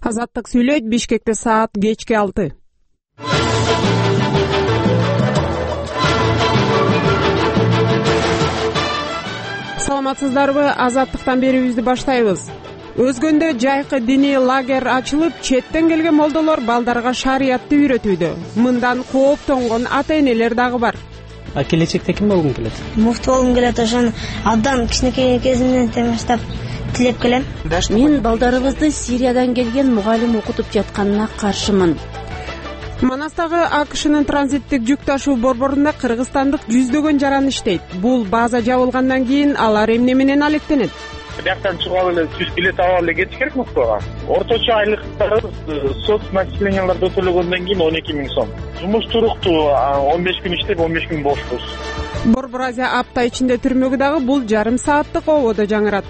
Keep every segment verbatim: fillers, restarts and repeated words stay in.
Азаттык сүйлөйт. Бишкекте саат кечки алты. Саламатсыздарбы? Азаттыктан берүүбүздү баштайбыз. Өзгөндө жайкы диний лагерь ачылып, четтен келген молдолор балдарга шариятты үйрөтүүдө. Мындан кооптонгон ата-энелер дагы бар. А келечекте ким болгуң келет? Муфти болгум келет. Ошон абдан кичинекей кезимден баштап тилеп келем. Мен балдарыбызды Сириядан келген мугалим окутуп жатканына каршымын. Манастагы АКШнын транзиттик жүк ташуу борборунда кыргызстандык жүздөгөн жаран иштейт. Бул база жабылгандан кийин алар эмне менен алектенет? Бияктан чыгып эле жүз билет алып эле кетиш керек Москвага. Орточо айлыктарыбыз соц начисленияларды төлөгөндөн кийин он эки миң сом. Жумуш туруктуу, он беш күн иштеп, он беш күн бошпуз. Борбор Азия апта ичинде түрмөгү дагы бул жарым сааттык ободо жаңырат.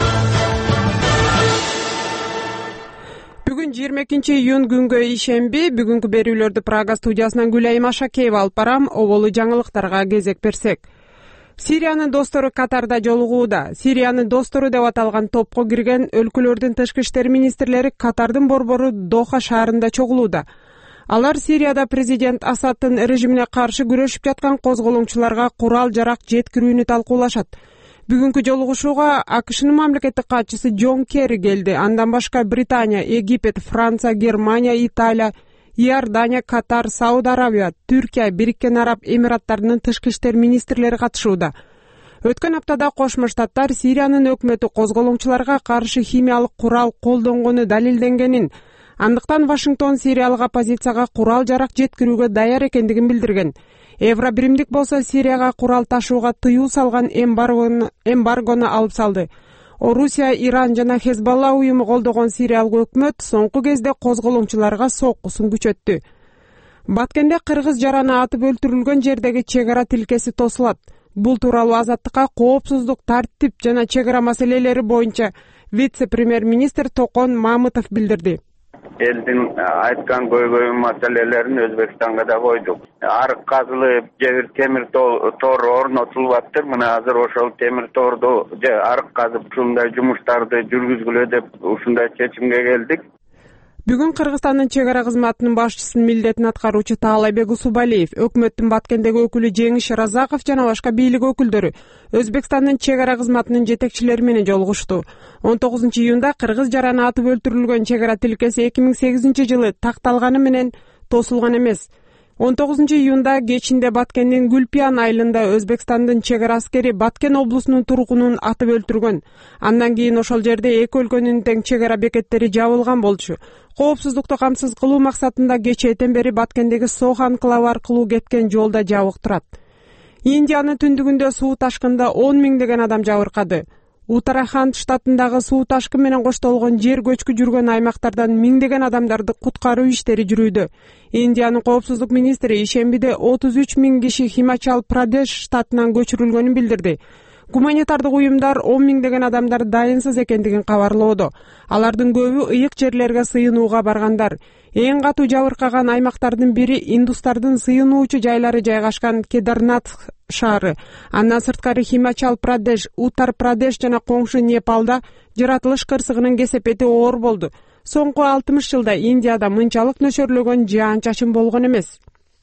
Бүгүн жыйырма экинчи июнь күнгө ишемби. Бүгүнкү берүүлөрдү Прага студиясынан Гүлайым Ашакеева алып барам. Оболу жаңылыктарга кезек берсек. Сириянын достору Катарда жолугууда. Сириянын достору деп аталган топко кирген өлкөлөрдүн тышкы иштер министрлери Катардын борбору Доха шаарында чогулууда. Алар Сирияда президент Асадтын режимине каршы күрөшүп жаткан козголоңчуларга курал-жарак жеткирүүнү талкуулашат. Бүгүнкү жолугушууга АКШнын мамлекеттик катчысы Джон Керри келди. Андан башка Британия, Египет, Франция, Германия, Италия, Иордания, Катар, Сауд Арабия, Түркия, Бириккен Араб Эмираттарынын тышкы иштер министрлери катышууда. Өткөн аптада Кошмо Штаттар Сириянын өкмөтү козголоңчуларга каршы химиялык курал колдонгону далилденгенин, андыктан Вашингтон сириялык оппозицияга курал-жарак жеткирүүгө даяр экендигин билдирген. Евробиримдик болсо Сирияга курал ташууга тыюу салган эмбаргону, эмбаргону алып салды. Орусия, Иран жана Хезболла уюму колдогон сириялык өкмөт соңку кезде козголоңчуларга соккусун күчөттү. Баткенде кыргыз жараны атып өлтүрүлгөн жердеги чек ара тилкеси тосулат. Бул тууралуу Азаттыкка коопсуздук, тартип жана чек ара маселелери боюнча вице-премьер-министр Токон Мамытов билдирди. Элдин айткан көйгөй маселелерин Өзбекстанга да койдук. Арык казылып, же темир тор орнотулуп атыр. Мына азыр ошол темир торду же арык казып ушундай жумуштарды жүргүзгүлө деп ушундай чечимге келдик. Бүгүн Кыргызстандын чек ара кызматынын башчысынын милдетин аткаруучу Таалайбек Усубалиев, өкмөттүн Баткендеги өкүлү Жеңиш Разаков жана башка бийлик өкүлдөрү Өзбекстандын чек ара кызматынын жетекчилери менен жолугушту. он тогузунчу июнда кыргыз жараны атып өлтүрүлгөн чек ара тилкеси эки миң сегизинчи жылы такталганы менен тосулган эмес. он тогузунчу июнда кечинде Баткендин Гүлпиян айылында Өзбекстандын чек ара аскери Баткен облусунун тургунун атып өлтүргөн. Андан кийин ошол жерде эки өлкөнүн тең чек ара бекеттери жабылган болчу. Коопсуздукту камсыз кылуу максатында кечээден бери Баткендеги Сох анклавы аркылуу кеткен жолда жабык турат. Индиянын түндүгүндө суу ташкында он миңдеген адам жабыркады. Утараханд штатындагы суу ташкын менен коштолгон жер көчкү жүргөн аймактардан миңдеген адамдарды куткаруу иштери жүрүүдө. Индиянын коопсуздук министри ишембиде отуз үч миң киши Химачал Прадеш штатынан көчүрүлгөнүн билдирди. Гуманитардык уюмдар он миңдеген адамдар дайынсыз экендигин кабарлоодо. Алардын көбү ыйык жерлерге сыйынууга баргандар. Эң катуу жабыркаган аймактардын бири индустардын сыйынуучу жайлары жайгашкан Кедарнат шаары. Андан сырткары Химачал Прадеш, Утар Прадеш жана коңшу Непалда жаратылыш кырсыгынын кесепети оор болду. Соңку алтымыш жылда Индияда мынчалык нөсөрлөгөн жаан-чачын болгон эмес.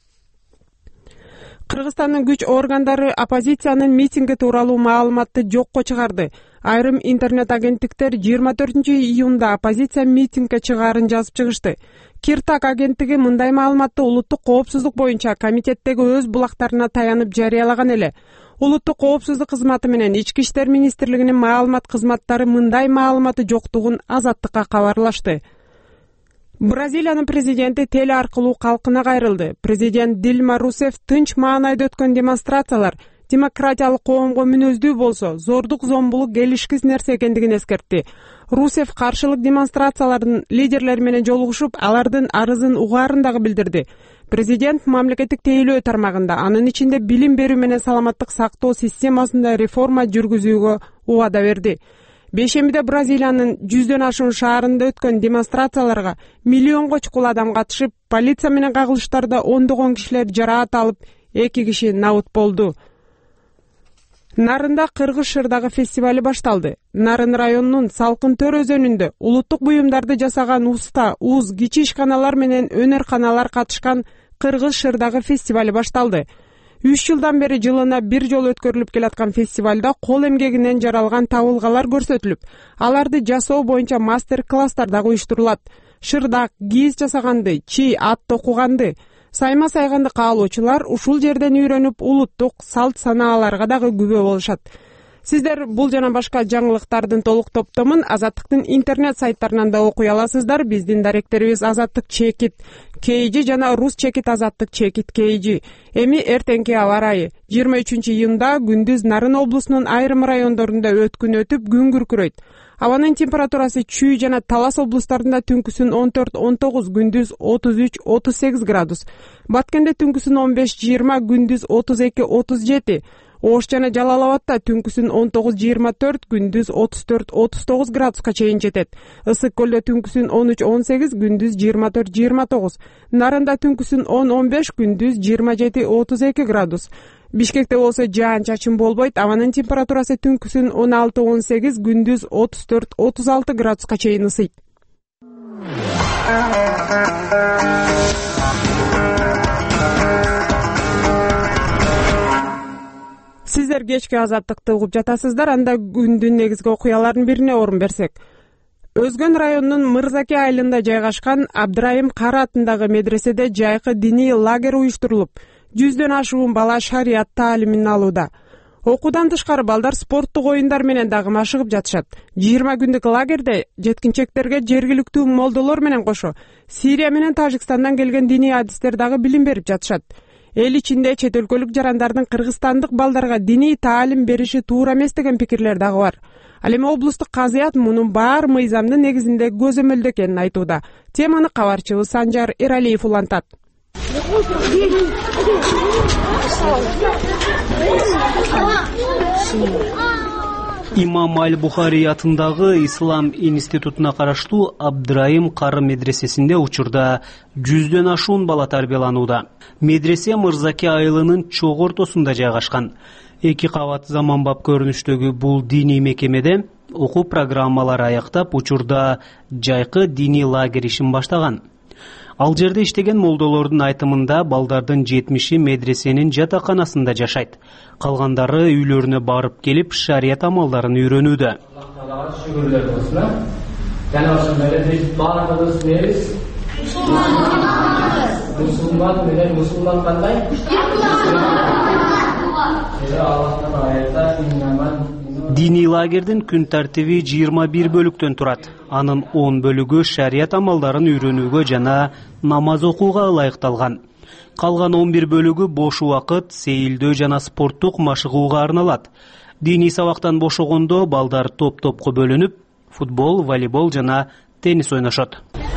Кыргызстандын күч органдары оппозициянын митинги тууралуу маалыматты жокко чыгарды. Айрым интернет агенттиктер жыйырма төртүнчү июнда оппозиция митингге чыгаарын жазып чыгышты. Киртак агенттиги мындай маалыматты улуттук коопсуздук боюнча комитеттеги өз булактарына таянып жарыялаган эле. Улуттук коопсуздук кызматы менен Ички иштер министрлигинин маалымат кызматтары мындай маалыматы жоктугун Азаттыкка кабарлашты. Бразилиянын президенти теле аркылуу калкына кайрылды. Президент Дилма Русеф тынч маанайда өткөн демонстрациялар демократиялык коомго мүнөздүү болсо, зордук зомбулук келишкис нерсе экендигин эскертти. Русеф каршылык демонстрациялардын лидерлери менен жолугушуп, алардын арызын угаарын дагы билдирди. Президент мамлекеттик тейлөө тармагында, анын ичинде билим берүү менен саламаттык сактоо системасында реформа жүргүзүүгө убада берди. Бейшембиде Бразилиянын жүздөн ашуун шаарында өткөн демонстрацияларга миллионго чукул адам катышып, полиция менен кагылыштарда ондогон кишилер жараат алып, эки киши набыт болду. Нарында Кыргыз шырдагы фестивали башталды. Нарын районунун Салкын Төр өзөнүндө улуттук буюмдарды жасаган уста, уз, кичи ишканалар менен өнөр-каналар катышкан Кыргыз шырдагы фестивали башталды. үч жылдан бери жылына бир жолу өткөрүлүп келаткан фестивалда кол эмгегинен жаралган табылгалар көрсөтүлүп, аларды жасоо боюнча мастер-класстар дагы уюштурулат. Шырдак, кийиз жасаганды, чий, ат токуганды, сайма сайганды каалоочулар ушул жерден үйрөнүп, улуттук салт санааларга дагы күбө болушат. Сиздер бул жана башка жаңылыктардын толук топтомун Азаттыктын интернет сайттарынан да окуй аласыздар. Биздин даректерибиз Азаттык чекит кей джи жана Рус чекит Азаттык чекит кей джи. Эми эртеңки аба ырайы. жыйырма үчүнчү июнда күндүз Нарын облусунун айрым райондорунда өткүн өтүп, күн күркүрөйт. Абанын температурасы Чүй жана Талас облустарында түнкүсүн он төрт он тогуз, күндүз отуз үч отуз сегиз градус. Баткенде түнкүсүн он беш жыйырма, күндүз отуз эки отуз жети. Ош жана Жалал Абадта түнкүсүн он тогуз жыйырма төрт, күндүз отуз төрт отуз тогуз градуска чейин жетет. Ысык көлдө түнкүсүн он үч он сегиз, күндүз жыйырма төрт жыйырма тогуз. Нарында түнкүсүн он он беш, күндүз жыйырма жети отуз эки градус. Бишкекте болсо жаан-чачын болбойт. Абанын температурасы түнкүсүн он алты он сегиз, күндүз отуз төрт отуз алты градуска чейин ысыйт. Сиздер кечки Азаттыкты угуп жатасыздар. Анда күндүн негизги окуяларынын бирине орун берсек. Өзгөн районунун Мырзаке айылында жайгашкан Абдрайым Кара атындагы медреседе жайкы диний лагерь уюштурулуп, жүздөн ашуун бала шарият таалимин алууда. Окуудан тышкары балдар спорттук оюндар менен дагы машыгып жатышат. жыйырма күндүк лагерде жеткинчектерге жергиликтүү молдолор менен кошо Сирия менен Тажикстандан келген диний адистер дагы билим берип жатышат. Эл ичинде чет өлкөлүк жарандардын кыргызстандык балдарга диний таалим бериши туура эмес деген пикирлер дагы бар. Ал эми облустук казыят мунун баары мыйзамдын негизинде көзөмөлдө экенин айтууда. Теманы кабарчыбыз Санжар Эралиев улантат. Имам Аль-Бухари атындагы Ислам институтуна караштуу Абдрайым Кары медресесинде учурда жүздөн ашуун бала тарбияланууда. Медресе Мырзаке айылынын чок ортосунда жайгашкан. Эки кабат заманбап көрүнүштөгү бул диний мекемеде окуу программалары аяктап, учурда жайкы диний лагерь ишин баштаган. Ал жерде иштеген молдолордун айтымында балдардын жетимиши медресенин жатаканасында жашайт. Калгандары үйлөрүнө барып келип шарият амалдарын үйрөнүүдө. Жана ошондой эле биз баардыгыбыз эмес? Мусулман менен мусулман кандай? Диний лагердин күн тартиби жыйырма бир бөлүктөн турат. Анын он бөлүгү шарият амалдарын үйрөнүүгө жана намаз окууга ылайыкталган. Калган он бир бөлүгү бош убакыт, сейилдөө жана спорттук машыгууга арналат. Диний сабактан бошогондо балдар топ-топко бөлүнүп, футбол, волейбол жана теннис ойношот.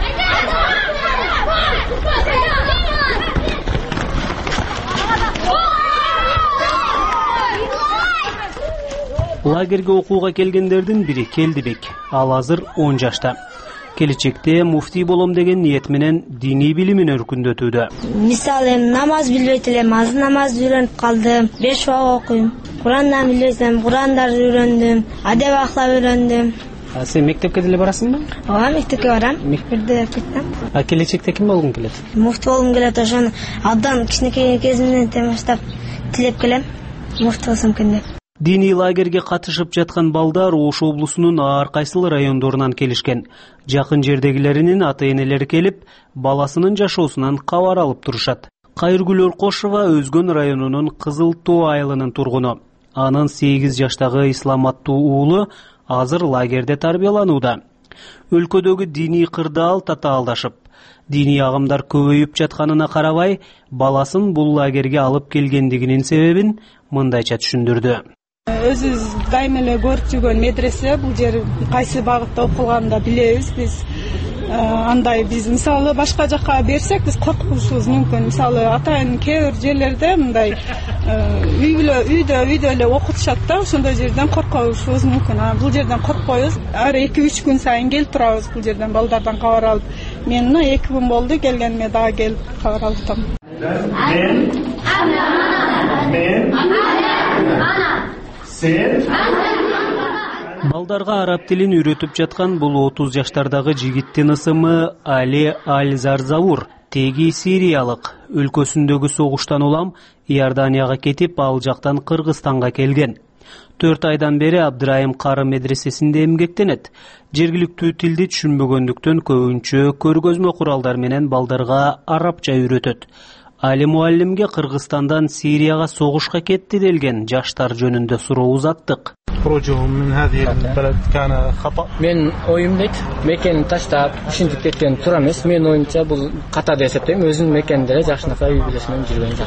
Лагерге окууга келгендердин бири Келдибек. Ал азыр он жашта. Келечекте муфтий болом деген ниет менен диний билимин өркүндөтүүдө. Мисалы, намаз билбейт элем, азыр намаз үйрөнүп калдым. беш убак окуйм. Курандан билбесем, Курандарды үйрөндүм, адеп ахлак үйрөндүм. А сен мектепке деле барасыңбы? Ооба, мектепке барам. Бирде кеттим. А келечекте ким болгуң келет? Муфтий болгум келет, ошону абдан кичинекей кезимден баштап тилеп келем. Муфтий болсом экен деп. Диний лагерге катышып жаткан балдар Ош облусунун ар кайсыл райондорунан келишкен. Жакын жердегилеринин ата-энелери келип, баласынын жашоосунан кабар алып турушат. Кайыргүл Оркошова Өзгөн районунун Кызыл Тоо айылынын тургуну. Анын сегиз жаштагы Ислам аттуу уулу азыр лагерде тарбияланууда. Өлкөдөгү диний кырдаал татаалдашып, диний агымдар көбөйүп жатканына карабай, баласын бул лагерге алып келгендигинин себебин мындайча түшүндүрдү. Өзүбүз дайыма эле көрүп жүргөн медресе, бул жер кайсы багытта окулганын да билебиз. Биз андай биз мисалы башка жакка берсек, биз коркушубуз мүмкүн. Мисалы атайын кээ бир жерлерде мындай үйдө үйдө үйдө эле окутушат да, ошондой жерден коркушубуз мүмкүн. А бул жерден коркпойбуз. Ар эки үч күн сайын келип турабыз бул жерден балдардан кабар алып. Мен мына эки күн болду келгениме дагы келип кабар алдым. Мен Мен Балдарга араб тилин үйрөтүп жаткан бул отуз жаштардагы жигиттин ысымы Али Аль-Зарзаур. Теги сириялык. Өлкөсүндөгү согуштан улам Иорданияга кетип, ал жактан Кыргызстанга келген. Төрт айдан бери Абдрайым Кары медресесинде эмгектенет. Жергиликтүү тилди түшүнбөгөндүктөн көбүнчө көргөзмө куралдар менен балдарга арабча үйрөтөт. Али муаллимге Кыргызстандан Сирияга согушка кетти делген жаштар жөнүндө суроо узаттык. Мен оюм дейт, мекени таштап, ушинтип кеткен туура эмес. Мен оюмча бул ката деп эсептейм. Өзүнүн мекенинде эле жакшынакай үй бүлөсү менен жүргөн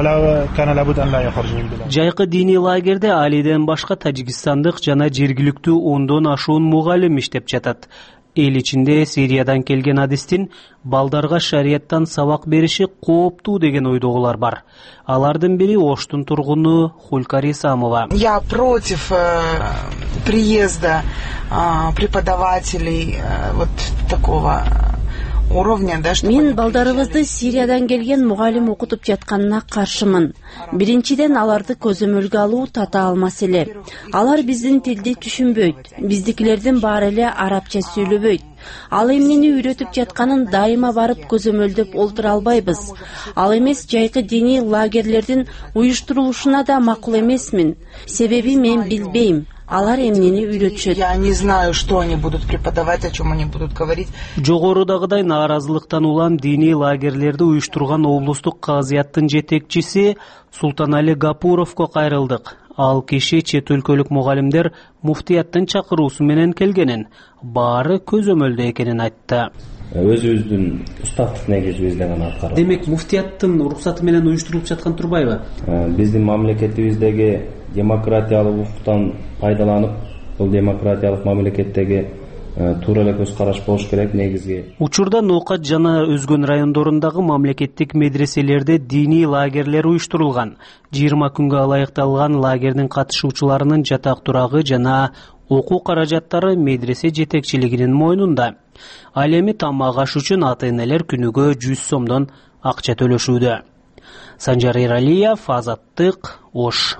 жакшы. Жайкы диний лагерде Алиден башка тажикстандык жана жергиликтүү ондон ашуун мугалим иштеп жатат. Эл ичинде Сириядан келген адистин балдарга шарияттан сабак бериши кооптуу деген ойдогулар бар. Алардын бири Оштун тургуну Хулька Рисамова. Я против э, приезда э, преподавателей э, вот такого уровня, да, что мен балдарыбызды Сириядан келген мугалим окутуп жатканына каршымын. Биринчиден аларды көзөмөлгө алуу татаал маселе. Алар биздин тилди түшүнбөйт. Биздикилердин баары эле арабча сүйлөбөйт. Ал эмнени үйрөтүп жатканын дайыма барып көзөмөлдөп олтура албайбыз. Ал эмес жайкы диний лагерлердин уюштурулушуна да макул эмесмин. Себеби мен билбейм. Алар эмнени үйрөтүшөт. Я не знаю, что они будут преподавать, о чем они будут говорить. Жогорудагыдай нааразылыктан улам диний лагерлерди уюштурган облустук казыяттын жетекчиси Султанали Гапуровго кайрылдык. Ал киши чет өлкөлүк мугалимдер муфтияттын чакыруусу менен келгенин, баары көзөмөлдө экенин айтты. Өзүбүздүн устаттык негизибизде гана аткарат. Демек муфтияттын уруксаты менен уюштурулуп жаткан турбайбы? Биздин мамлекетибиздеги демократиялык укуктан пайдаланып, бул демократиялык мамлекеттеги туура эле көз караш болуш керек негизги. Учурда Ноокат жана өзгөн райондорундагы мамлекеттик медреселерде диний лагерлер уюштурулган. жыйырма күнгө ылайыкталган лагердин катышуучуларынын жатак турагы жана окуу каражаттары медресе жетекчилигинин мойнунда. Ал эми тамак аш үчүн ата-энелер күнүгө жүз сомдон акча төлөшүүдө. Санжар Иралиев, Азаттык, Ош.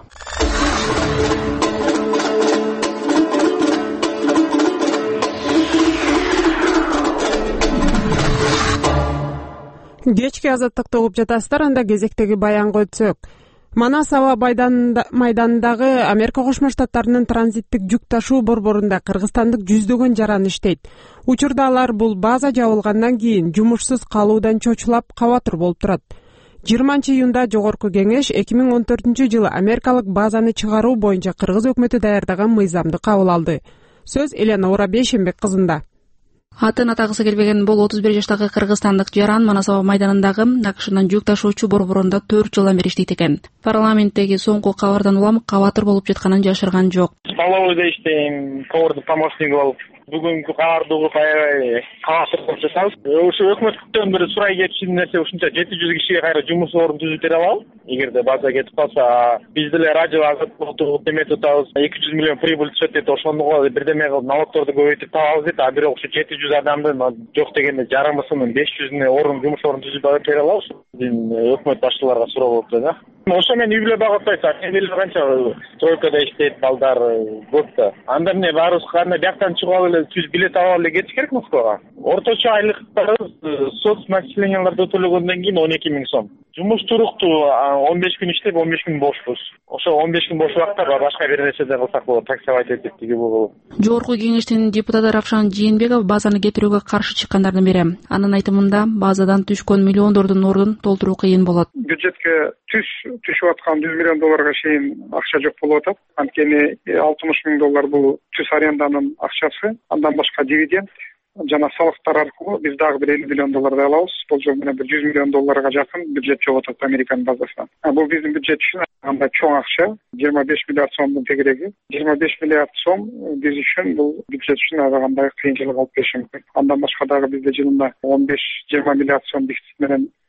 Кечки Азаттыкты угуп жатасыздар, анда кезектеги баянга өтсөк. Манас аба майданындагы Америка Кошмо Штаттарынын транзиттик жүк ташуу борборунда кыргызстандык жүздөгөн жаран иштейт. Учурда алар бул база жабылгандан кийин жумушсуз калуудан чочулап кабатыр болуп турат. жыйырманчы июнда Жогорку кеңеш эки миң он төртүнчү жылы америкалык базаны чыгаруу боюнча кыргыз өкмөтү даярдаган мыйзамды кабыл алды. Сөз Эленора Бейшенбек кызында. Атын атагысы келбеген бул отуз бир жаштагы кыргызстандык жаран Манас аба майданындагы акшнын жүк ташуучу борборунда төрт жылдан бери иштейт экен. Парламенттеги соңку кабардан улам кабатыр болуп жатканын жашырган жок. Столовойдо иштейм, повардын помощниги болуп. Бүгүнкү кабарды угуп аябай кабатыр болуп жатабыз. Ошо өкмөттөн бир сурай кетчү нерсе ушунча жети жүз кишиге кайра жумуш орун түзүп бере алабыз. Эгерде база кетип калса, биз деле радио азаттык эметип атабыз. эки жүз миллион прибыль түшөт дейт. Ошондо бирдеме кылып налогторду көбөйтүп табабыз дейт. А бирок ушу жети жүз адамдын жок дегенде жарымысынын беш жүзүнө орун жумуш орун түзүп бере алабыз. Биздин өкмөт башчыларга суроо болуп турат да. Ошо мен үй бүлө багып атпайт. Эле канча стройкада иштейт балдар көп да. Анда эмне баарыбыз кандай бияктан чыгып алып эле түз билет алып эле кетиш керек Москвага. Орточо айлыктарыбыз соцначисленияларды төлөгөндөн кийин он эки миң сом. Жумуш туруктуу он беш күн иштеп, он беш күн бошпуз. Ошо он беш күн бош убакта башка бир нерседе кылсак болот, таксовать этип тиги бул. Жогорку кеңештин депутаты Равшан Жээнбеков базаны кетирүүгө каршы чыккандардын бири. Анын айтымында базадан түшкөн миллиондордун ордун толтуруу кыйын болот. Бюджетке түш түшүп аткан жүз миллион долларга чейин акча жок болуп атат. Анткени алтымыш миң доллар бул түз аренданын акчасы, андан башка дивиденд жана салыктар аркылуу биз дагы бир элүү миллион доллардай алабыз. Бул жол менен бир жүз миллион долларга жакын бюджет жоготот Американын базасынан. Бул биздин бюджет үчүн андай чоң акча, жыйырма беш миллиард сомдун тегереги. жыйырма беш миллиард сом биз үчүн бул бюджет үчүн ар кандай кыйынчылык алып келиши мүмкүн. Андан башка дагы бизде жылына он беш жыйырма миллиард сом дефицит менен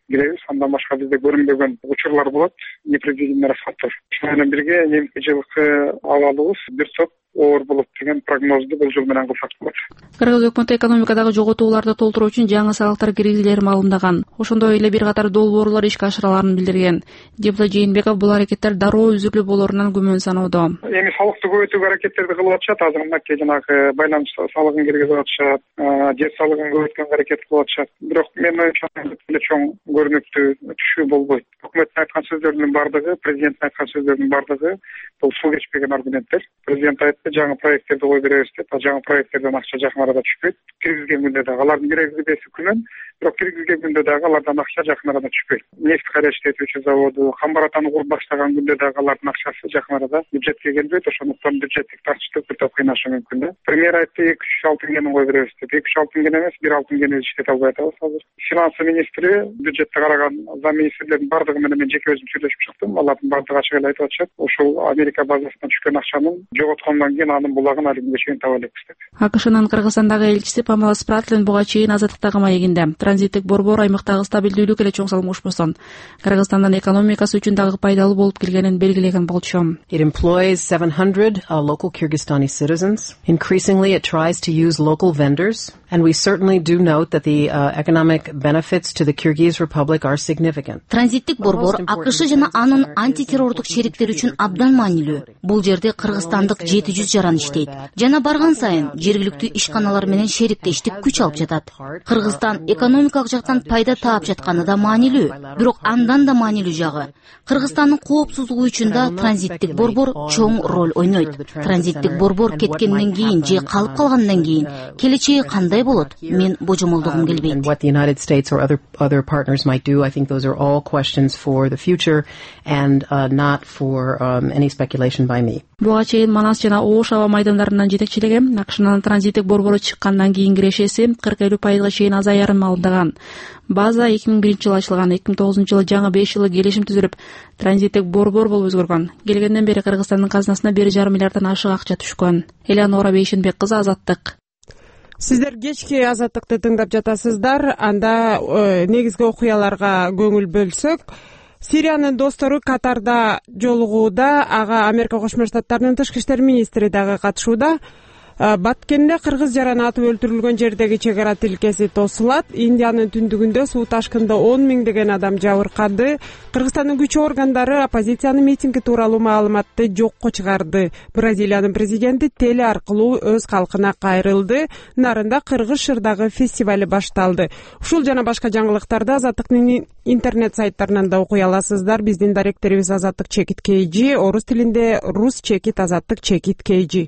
киребиз. Андан башка бизде көрүнбөгөн учурлар болот, непредвиденный фактор. Ошол менен бирге эмки жылкы абалыбыз бир топ оор болот деген прогнозду болжол менен кылсак болот. Кыргыз өкмөтү экономикадагы жоготууларды толтуруу үчүн жаңы салыктар киргизилерин маалымдаган. Ошондой эле бир катар долбоорлор ишке ашырыларын билдирген. Депутат Жээнбеков бул аракеттер дароо үзүлүү болорунан күмөн саноодо. Эми салыкты көбөйтүүгө аракеттерди кылып атышат. Азыр мынакей жанагы байланыш салыгын киргизип атышат, жер салыгын көбөйткөнгө аракет кылып атышат. Бирок менин оюмча эле чоң көрүнүктүү түшүү болбойт. Өкмөттүн айткан сөздөрүнүн бардыгы, президенттин айткан сөздөрүнүн бардыгы бул суу кечпеген аргументтер. Президент айтты, жаңы проекттерди кое беребиз деп, жаңы проекттерден акча жакын арада түшпөйт. Киргизген күндө дагы алардын киргизбеси күнөн, бирок киргизген күндө дагы алардан акча жакын арада түшпөйт. Нефть кайра иштетүүчү заводу, Камбаратаны куруп баштаган күндө дагы алардын акчасы жакын арада бюджетке келбейт. Ошондуктан бюджеттик тартыштык бир топ кыйнашы мүмкүн да. Премьер айтты, эки үч алтын кенин кое беребиз деп. эки үч алтын кен эмес, бир алтын кени иштете албай атабыз азыр. Финансы министри, бюджетти караган зам министрлердин бардыгы менен мен жеке өзүм сүйлөшүп чыктым. Алардын бардыгы ачык эле айтып атышат. Ошол Америка базасынан түшкөн акчанын жоготкондон кийин анын булагын али күнгө чейин таба элекпиз деп. АКШнын Кыргызстандагы элчиси Памела Спратлин буга чейин азаттыктагы маегинде транзиттик борбор аймактагы стабилдүүлүк эле чоң салым кошпосун Кыргызстандын экономикасы үчүн дагы пайдалуу болуп келгенин белгилеген болчу. It employs seven hundred uh, local Kyrgyzstani citizens. Increasingly it tries to use local vendors, and we certainly do note that the uh, economic benefits to the Kyrgyz Republic are significant. Транзиттик борбор АКШ жана анын антитеррордук шериктери үчүн абдан маанилүү. Бул жерде кыргызстандык жети жүз жаран иштейт. Жана барган сайын жергиликтүү ишканалар менен шериктештик күч алып жатат. Кыргызстан экономикалык жактан пайда таап жатканы да маанилүү. Бирок андан да маанилүү жагы Кыргызстандын коопсуздугу үчүн да транзиттик борбор чоң роль ойнойт. Транзиттик борбор кеткенден кийин же калып калгандан кийин келечеги кандай болот? Мен божомолдогум келбейт. What the United States or other other partners might do, I think those are all questions for the future and uh, not for um, any speculation by me. Буга чейин Манас жана Ош аба майдандарынан жетекчилеген АКШнын транзиттик борбору чыккандан кийин кирешеси кырк элүү пайызга чейин азаярын маалымдаган. База эки миң биринчи жылы ачылган, эки миң тогузунчу жылы жаңы беш жылы келишим түзүлүп, транзиттик борбор болуп өзгөргөн. Келгенден бери Кыргызстандын казынасына бир жарым миллиарддан ашык акча түшкөн. Элеонора Бейшенбек кызы, Азаттык. Сиздер кечки Азаттыкты тыңдап жатасыздар. Анда э, негизги окуяларга көңүл бөлсөк, Сириянын достору Катарда жолугууда, ага Америка Кошмо Штаттарынын тышкы иштер министри дагы катышууда. Баткенде кыргыз жараны атып өлтүрүлгөн жердеги чек ара тилкеси тосулат. Индиянын түндүгүндө суу ташкында он миңдеген адам жабыркады. Кыргызстандын күч органдары оппозициянын митинги тууралуу маалыматты жокко чыгарды. Бразилиянын президенти теле аркылуу өз калкына кайрылды. Нарында кыргыз шырдагы фестивали башталды. Ушул жана башка жаңылыктарды Азаттыктын интернет сайттарынан да окуй аласыздар. Биздин даректерибиз Азаттык чекит kg, орус тилинде рус чекит Азаттык чекит kg.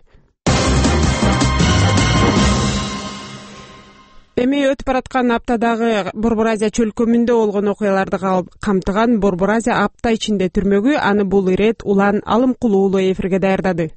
Эми өтүп бараткан аптадагы Борбор Азия чөлкөмүндө болгон окуяларды камтыган Борбор Азия апта ичинде түрмөгү аны бул ирет Улан Алымкулуу уулу эфирге даярдады.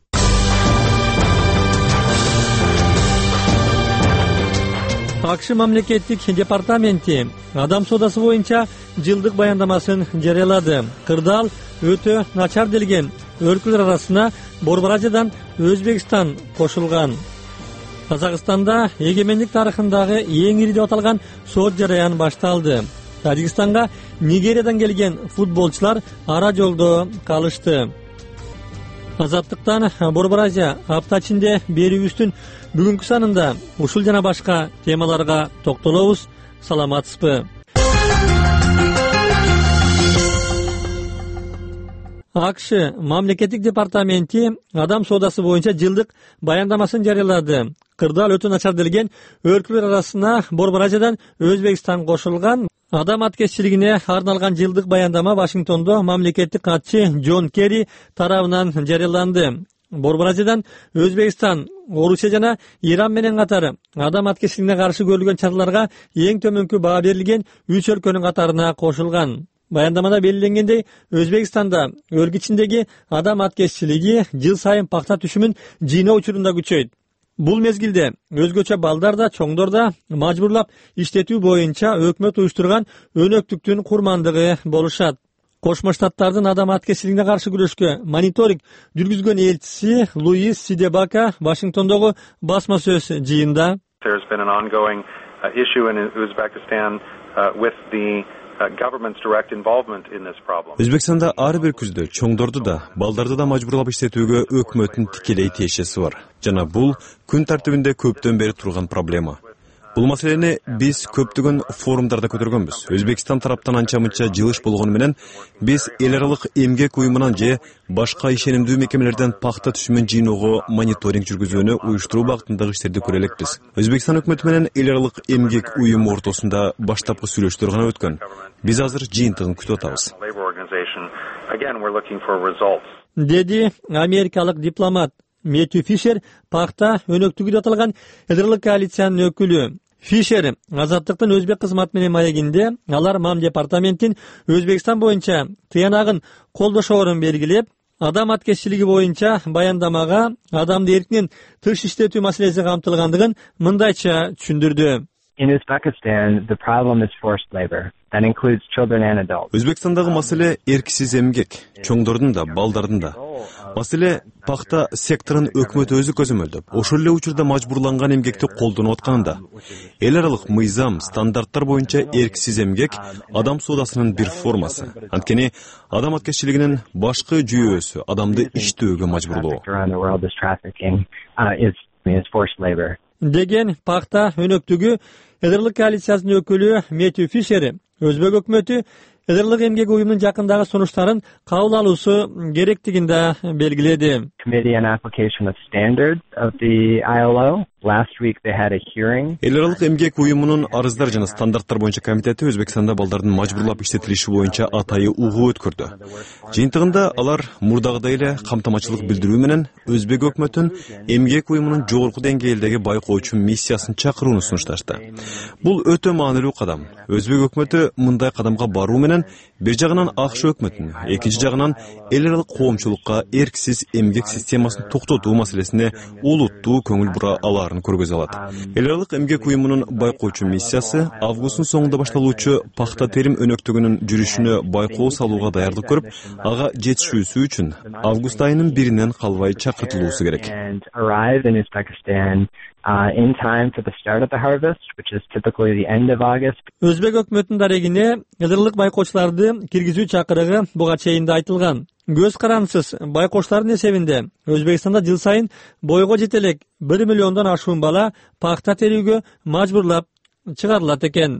АКШ мамлекеттик департаменти адам соодасы боюнча жылдык баяндамасын жарыялады. Кырдаал өтө начар делген өлкөлөр арасына Борбор Азиядан Өзбекстан кошулган. Казакстанда эгемендик тарыхындагы эң ири деп аталган сот жараян башталды. Тажикстанга Нигериядан келген футболчулар ара жолдо калышты. Азаттыктан Борбор Азия апта ичинде берүүбүздүн бүгүнкү санында ушул жана башка темаларга токтолобуз. Саламатсызбы? АКШ мамлекеттик департаменти адам соодасы боюнча жылдык баяндамасын жарыялады. Кырдаал өтө начар делген өлкөлөр арасына Борбор Азиядан Өзбекстан кошулган. Адам аткезчилигине арналган жылдык баяндама Вашингтондо мамлекеттик катчы Джон Керри тарабынан жарыяланды. Борбор Азиядан Өзбекстан, Орусия жана Иран менен катары адам аткезчилигине каршы көрүлгөн чараларга эң төмөнкү баа берилген үч өлкөнүн катарына кошулган. Баяндамада белгиленгендей, Өзбекстанда өлкө ичиндеги адам аткезчилиги жыл сайын пакта түшүмүн жыйноо учурунда күчөйт. Бул мезгилде өзгөчө балдар да, чоңдор да мажбурлап иштетүү боюнча өкмөт уюштурган өнөктүктүн курмандыгы болушат. Кошмо Штаттардын адам аткезчилигине каршы күрөшкө мониторинг жүргүзгөн элчиси Луис Сидебака Вашингтондогу басма сөз жыйында There's been an ongoing uh, issue in Uzbekistan uh, with the Өзбекстанда ар бир күздө чоңдорду да, балдарды да мажбурлап иштетүүгө өкмөттүн тикелей тиешеси бар. Жана бул күн тартибинде көптөн бери турган проблема. Бул маселени биз көптөгөн форумдарда көтөргөнбүз. Өзбекстан тараптан анча-мынча жылыш болгону менен биз эл аралык эмгек уюмунан же башка ишенимдүү мекемелерден пахта түшүмүн жыйноого мониторинг жүргүзүүнү уюштуруу багытындагы иштерди көрө элекпиз. Өзбекстан өкмөтү менен эл аралык эмгек уюму ортосунда баштапкы сүйлөшүүлөр гана өткөн. Биз азыр жыйынтыгын күтүп атабыз. Деди америкалык дипломат Мэтью Фишер пахта өнөктүгү деп аталган Эдерлик коалициянын өкүлү. Фишер Азаттыктын өзбек кызматы менен маегинде алар МАМ департаменттин Өзбекстан боюнча тыянагын колдошоорун белгилеп, адам аткезчилиги боюнча баяндамага адамды эркинен тыш иштетүү маселеси камтылгандыгын мындайча түшүндүрдү. In Uzbekistan, the problem is forced labor. That includes children and adults. Өзбекстандагы маселе эрксиз эмгек, чоңдордун да, балдардын да. Маселе пахта секторун өкмөт өзү көзөмөлдөп, ошол эле учурда мажбурланган эмгекти колдонуп атканында. Эл аралык мыйзам, стандарттар боюнча эрксиз эмгек адам соодасынын бир формасы. Анткени адам аткезчилигинин башкы жүйөөсү адамды иштөөгө мажбурлоо. Деген пахта өнөктүгү Эдерлик коалициясынын өкүлү Мэтью Фишер өзбек өкмөтү Эдерлик эмгек уюмунун жакындагы сунуштарын кабыл алуусу керектигин да белгиледи. Эл аралык эмгек уюмунун арыздар жана стандарттар боюнча комитети Өзбекстанда балдардын мажбурлап иштетилиши боюнча атайы угуу өткөрдү. Жыйынтыгында алар мурдагыдай эле камтамачылык билдирүү менен өзбек өкмөтүн эмгек уюмунун жогорку деңгээлдеги байкоочу миссиясын чакырууну сунушташты. Бул өтө маанилүү кадам. Өзбек өкмөтү мындай кадамга баруу менен бир жагынан АКШ өкмөтүн, экинчи жагынан эл аралык коомчулукка эрксиз эмгек системасын токтотуу маселесине улуттуу көңүл бура алаарын көргөзө алат. Эл аралык эмгек уюмунун байкоочу миссиясы августтун соңунда башталуучу пахта терим өнөктүгүнүн жүрүшүнө байкоо салууга даярдык көрүп, ага жетишүүсү үчүн август айынын биринен калбай чакыртылуусу керек. Uh, in time for the start of the harvest, which is typically the end of August. Өзбек өкмөтүнүн дарегине Эдерлик байкоочуларды киргизүү чакырыгы буга чейин да айтылган. Көз карандысыз байкоочулардын эсебинде Өзбекстанда жыл сайын бойго жете элек бир миллиондон ашуун бала пахта терүүгө мажбурлап чыгарылат экен.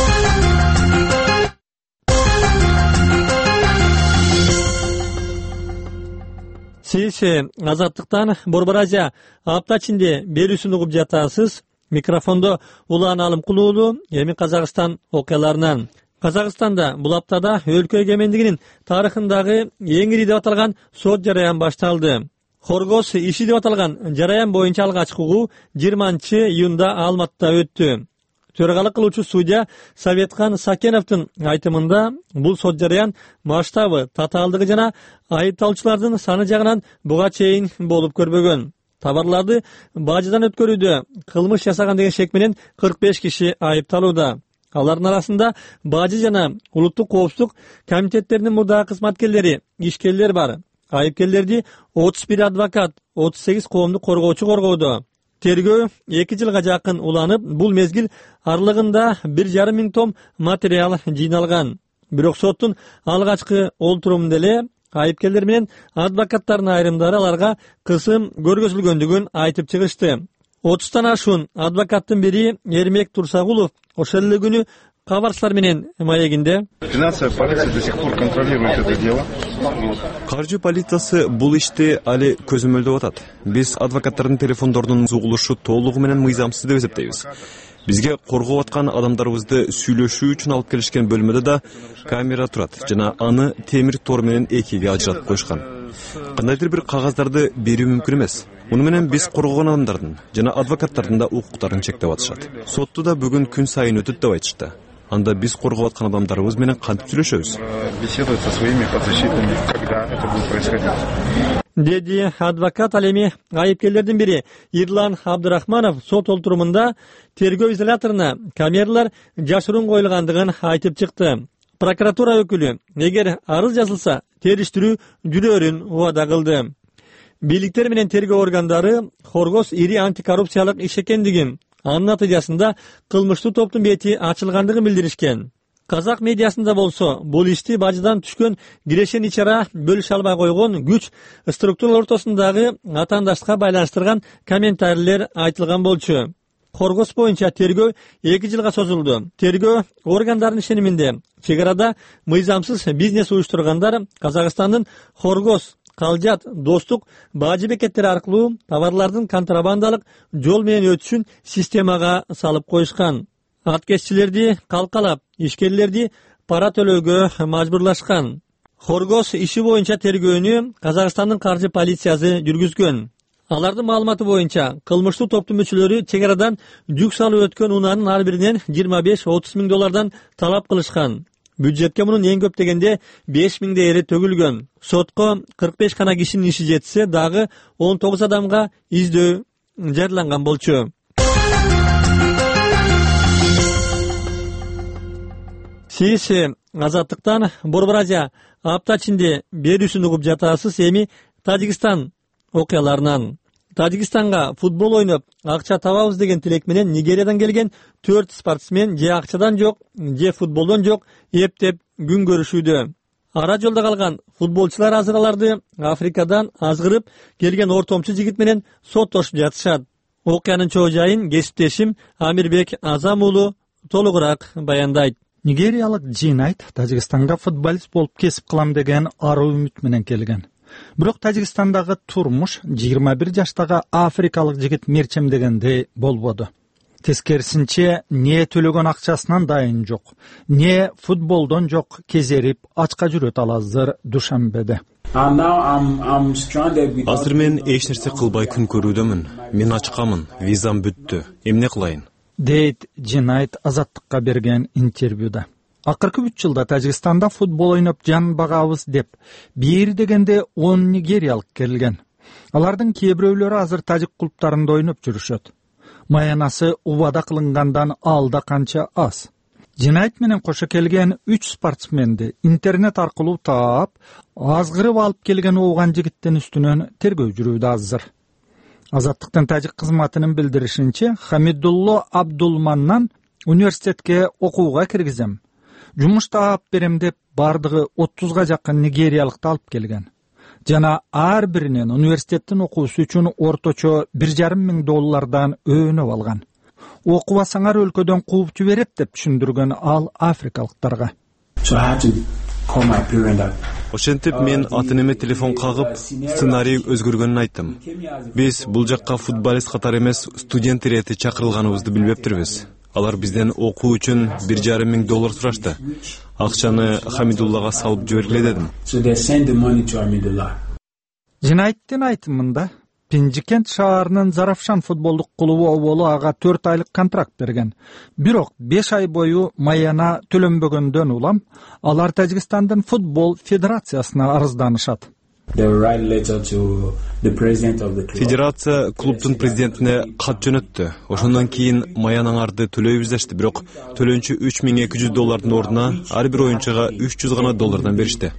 Сиз Азаттыктан Борбор Азия апта ичинде берүүсүн угуп жатасыз. Микрофондо Улан Алымкулуулу, эми Казакстан окуяларынан. Казакстанда бул аптада өлкө эгемендигинин тарыхындагы эң ири деп аталган сот жараян башталды. Хоргос иши деп аталган жараян боюнча алгачкы угуу жыйырманчы июнда Алматыда өттү. Төрөгалык кылуучу судья Советхан Сакеновдун айтымында бул сот жараян масштабы, татаалдыгы жана айыпталуучулардын саны жагынан буга чейин болуп көрбөгөн. Табарларды бажыдан өткөрүүдө кылмыш жасаган деген шек менен кырк беш киши айыпталууда. Алардын арасында бажы жана улуттук коопсуздук комитеттеринин мурдагы кызматкерлери, ишкерлер бар. Айыпкерлерди отуз бир адвокат, отуз сегиз коомдук коргоочу коргоодо. Тергөө эки жылга жакын уланып, бул мезгил аралыгында бир жарым миң том материал жыйналган. Бирок соттун алгачкы олтурумунда эле айыпкерлер менен адвокаттардын айрымдары аларга кысым көргөзүлгөндүгүн айтып чыгышты. отуздан ашуун адвокаттын бири Эрмек Турсагулов ошол эле күнү кабарчылар менен маегинде. Финансовая полиция до сих пор контролирует это дело. Каржы полициясы бул ишти али көзөмөлдөп атат. Биз адвокаттардын телефондорунун угулушу толугу менен мыйзамсыз деп эсептейбиз. Бизге коргоп аткан адамдарыбызды сүйлөшүү үчүн алып келишкен бөлмөдө да камера турат жана аны темир тор менен экиге ажыратып коюшкан. Кандайдыр бир кагаздарды берүү мүмкүн эмес. Муну менен биз коргогон адамдардын жана адвокаттардын да укуктарын чектеп атышат. Сотто да бүгүн күн сайын өтөт деп айтышты. Анда биз коргоп аткан адамдарыбыз менен кантип сүйлөшөбүз? Беседовать со своими подзащитными, когда это будет происходить. Деди адвокат ал эми айыпкерлердин бири Ирлан Абдырахманов сот олтурумунда тергөө изоляторуна камералар жашыруун коюлгандыгын айтып чыкты. Прокуратура өкүлү эгер арыз жазылса териштирүү жүрөөрүн убада кылды. Бийликтер менен тергөө органдары Хоргос ири антикоррупциялык иш экендигин, анын натыйжасында кылмыштуу топтун бети ачылгандыгын билдиришкен. казак медиасында болсо бул ишти бажыдан түшкөн кирешен ичара бөлүшө албай койгон күч структуралар ортосундагы атаандаштыкка байланыштырган комментарийлер айтылган болчу. Хоргос боюнча тергөө эки жылга созулду. Тергөө органдарынын ишениминде чек арада мыйзамсыз бизнес уюштургандар Казакстандын Хоргос, Калжат, Достук бажы бекеттери аркылуу товарлардын контрабандалык жол менен өтүшүн системага салып коюшкан. Аткезчилерди калкалап, ишкерлерди пара төлөөгө мажбурлашкан. Хоргос иши боюнча тергөөнү Казакстандын каржы полициясы жүргүзгөн. Алардын маалыматы боюнча кылмыштуу топтун мүчөлөрү чек арадан жүк салып өткөн унаанын ар биринен жыйырма беш отуз миң доллардан талап кылышкан. Бюджетке мунун эң көп дегенде беш миң дейри төгүлгөн. Сотко кырк беш гана кишинин иши жетсе дагы он тогуз адамга издөө жарыяланган болчу. Сиз Азаттыктан Борбор Азия апта ичинде берүүсүн угуп жатасыз. Эми Тажикстан окуяларынан. Тажикстанга футбол ойноп акча табабыз деген тилек менен Нигериядан келген төрт спортсмен же акчадан жок, же футболдон жок эптеп күн көрүшүүдө. Ара жолдо калган футболчулар азыр аларды Африкадан азгырып келген ортомчу жигит менен соттошуп жатышат. Окуянын чоо жайын кесиптешим Амирбек Азам уулу толугураак баяндайт. Нигериялык Джинайт Тажикстанга футболист болуп кесип кылам деген аруу үмүт менен келген. Бирок Тажикстандагы турмуш жыйырма бир жаштагы африкалык жигит мерчемдегендей болбоду. Тескерисинче, не төлөгөн акчасынан дайын жок, не футболдон жок кезерип ачка жүрөт ал азыр Душанбеде. Азыр мен эч нерсе кылбай күн көрүүдөмүн. Мен ачкамын, визам бүттү. Эмне кылайын? Дейт Джинайт Азаттыкка берген интервьюда. Акыркы үч жылда Тажикстанда футбол ойноп жан багабыз деп бир дегенде он нигериялык келген. Алардын кээ бирөөлөрү азыр тажик клубтарында ойноп жүрүшөт. Маянасы убада кылынгандан алда канча аз. Джинайт менен кошо келген үч спортсменди интернет аркылуу таап, азгырып алып келген ооган жигиттин үстүнөн тергөө жүрүүдө азыр. Азаттыктын тажик кызматынын билдиришинче, Хамидулло Абдулманнан университетке окууга киргизем. Жумуш таап берем деп бардыгы отузга жакын нигериялыкты алып келген. Жана ар биринен университеттин окуусу үчүн орточо бир жарым миң доллардан өөнөп алган. Окубасаңар өлкөдөн кууп жиберет деп түшүндүргөн ал африкалыктарга. Ошентип мен ата-энеме телефон кагып, сценарий өзгөргөнүн айттым. Биз бул жакка футболист катары эмес, студент ирети чакырылганыбызды билбептирбиз. Алар бизден окуу үчүн бир жарым миң доллар сурашты. Акчаны Хамидуллага салып жибергиле дедим. Жинайттын айтымында Пинжикент шаарынын Заравшан футболдук клубу оболу ага төрт айлык контракт берген. Бирок беш ай бою маяна төлөнбөгөндөн улам алар Тажикстандын футбол федерациясына арызданышат. Федерация клубтун президентине кат жөнөттү. Ошондон кийин Маян аңарды төлөйбүз дешти, бирок төлөнчү үч миң эки жүз доллардын ордуна ар бир оюнчуга үч жүз гана доллардан беришти.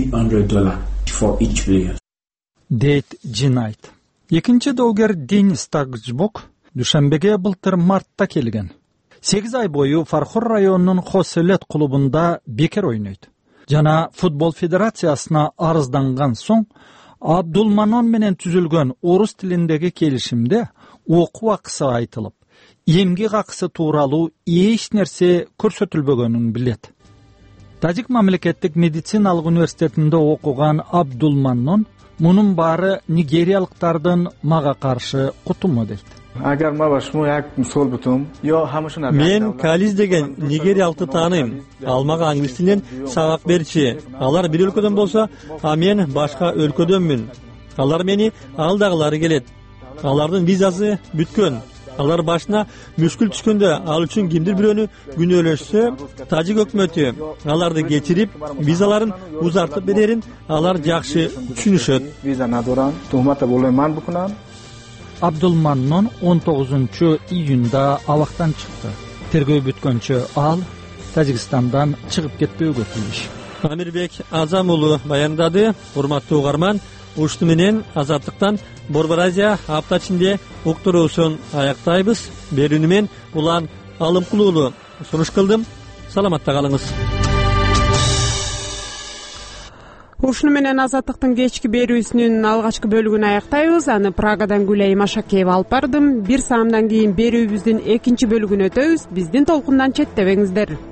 Дейт Джинайт. Экинчи доогер Денис Тагжбок Душанбеге былтыр мартта келген. сегиз ай бою Фархор районунун Хоселет клубунда бекер ойнойт. Жана футбол федерациясына арызданган соң Абдулманон менен түзүлгөн орус тилиндеги келишимде окуу акысы айтылып, эмгек акысы тууралуу эч нерсе көрсөтүлбөгөнүн билет. Тажик мамлекеттик медициналык университетинде окуган Абдулманон мунун баары нигериялыктардын мага каршы кутуму дейт. Мен Кализ деген нигериялыкты тааныйм. Ал мага англис тилинен сабак берчи. Алар бир өлкөдөн болсо, а мен башка өлкөдөнмүн. Алар мени алдагылары келет. Алардын визасы бүткөн. Алар башына мүшкүл түшкөндө ал үчүн кимдир бирөөнү күнөөлөшсө, Тажик өкмөтү аларды кечирип, визаларын узартып берерин алар жакшы түшүнүшөт. Абдулманнон он тогузунчу июнда абактан чыкты. Тергөө бүткөнчө ал Тажикстандан чыгып кетпөөгө тийиш. Амирбек Азам уулу баяндады. Урматтуу угарман, ушуну менен Азаттыктан Борбор Азия апта ичинде уктуруусун аяктайбыз. Берүүнү мен Улан Алымкулуулу сунуш кылдым. саламатта калыңыз. Ушуну менен Азаттыктын кечки берүүсүнүн алгачкы бөлүгүн аяктайбыз. Аны Прагадан Гүлей Машакеева алып бардым. Бир саамдан кийин берүүбүздүн экинчи бөлүгүнө өтөбүз. Биздин толкундан четтебеңиздер.